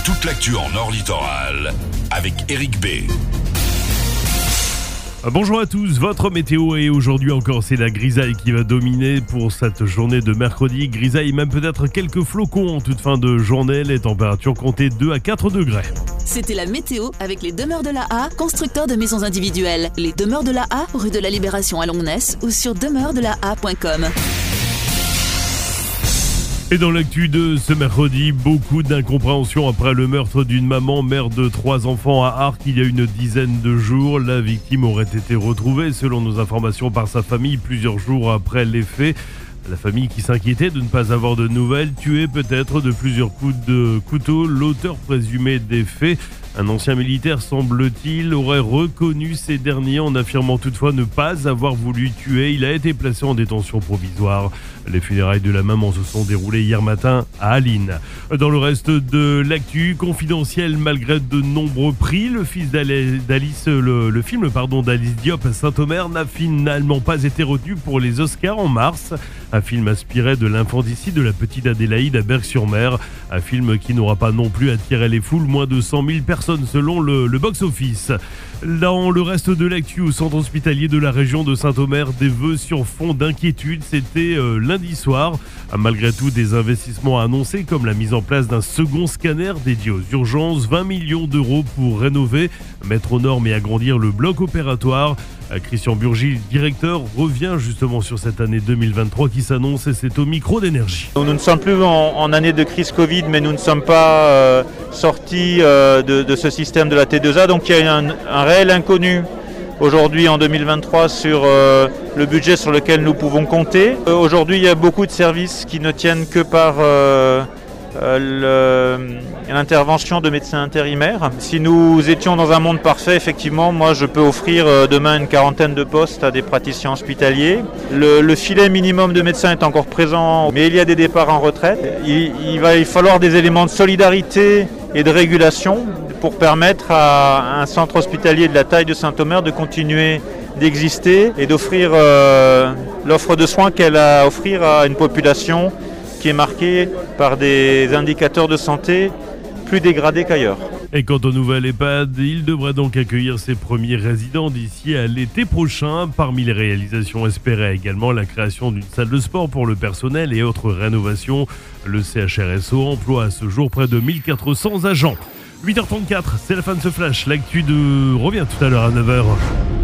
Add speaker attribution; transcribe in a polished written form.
Speaker 1: toute l'actu en Nord Littoral avec Eric B.
Speaker 2: Bonjour à tous, votre météo et aujourd'hui encore c'est la grisaille qui va dominer pour cette journée de mercredi. Grisaille, même peut-être quelques flocons en toute fin de journée, les températures comptaient 2 à 4 degrés.
Speaker 3: C'était la météo avec les Demeures de la A, constructeurs de maisons individuelles. Les Demeures de la A, rue de la Libération à Longnes ou sur demeurdela.com.
Speaker 2: Et dans l'actu de ce mercredi, beaucoup d'incompréhension après le meurtre d'une maman, mère de 3 enfants à Arques il y a une dizaine de jours. La victime aurait été retrouvée, selon nos informations, par sa famille plusieurs jours après les faits. La famille qui s'inquiétait de ne pas avoir de nouvelles, tuée peut-être de plusieurs coups de couteau. L'auteur présumé des faits, un ancien militaire semble-t-il, aurait reconnu ces derniers en affirmant toutefois ne pas avoir voulu tuer. Il a été placé en détention provisoire. Les funérailles de la maman se sont déroulées hier matin à Alline. Dans le reste de l'actu, confidentiel malgré de nombreux prix, le film d'Alice Diop, Saint-Omer, n'a finalement pas été retenu pour les Oscars en mars. Un film inspiré de l'infanticide de la petite Adélaïde à Berck-sur-Mer. Un film qui n'aura pas non plus attiré les foules, moins de 100 000 personnes selon le box-office. Dans le reste de l'actu, au centre hospitalier de la région de Saint-Omer, des vœux sur fond d'inquiétude, c'était lundi soir. Malgré tout, des investissements annoncés comme la mise en place d'un second scanner dédié aux urgences, 20 millions d'euros pour rénover, mettre aux normes et agrandir le bloc opératoire. Christian Burgy, directeur, revient justement sur cette année 2023 qui s'annonce et c'est au micro d'énergie.
Speaker 4: Nous ne sommes plus en année de crise Covid, mais nous ne sommes pas sortis de ce système de la T2A, donc il y a un réel inconnu aujourd'hui en 2023 sur le budget sur lequel nous pouvons compter. Aujourd'hui, il y a beaucoup de services qui ne tiennent que par l'intervention de médecins intérimaires. Si nous étions dans un monde parfait, effectivement, moi je peux offrir demain une quarantaine de postes à des praticiens hospitaliers. Le filet minimum de médecins est encore présent, mais il y a des départs en retraite. Il va falloir des éléments de solidarité et de régulation pour permettre à un centre hospitalier de la taille de Saint-Omer de continuer d'exister et d'offrir l'offre de soins qu'elle a à offrir à une population qui est marquée par des indicateurs de santé plus dégradés qu'ailleurs.
Speaker 2: Et quant au nouvel EHPAD, il devrait donc accueillir ses premiers résidents d'ici à l'été prochain. Parmi les réalisations espérées également la création d'une salle de sport pour le personnel et autres rénovations. Le CHRSO emploie à ce jour près de 1400 agents. 8h34, c'est la fin de ce flash. L'actu revient tout à l'heure à 9h.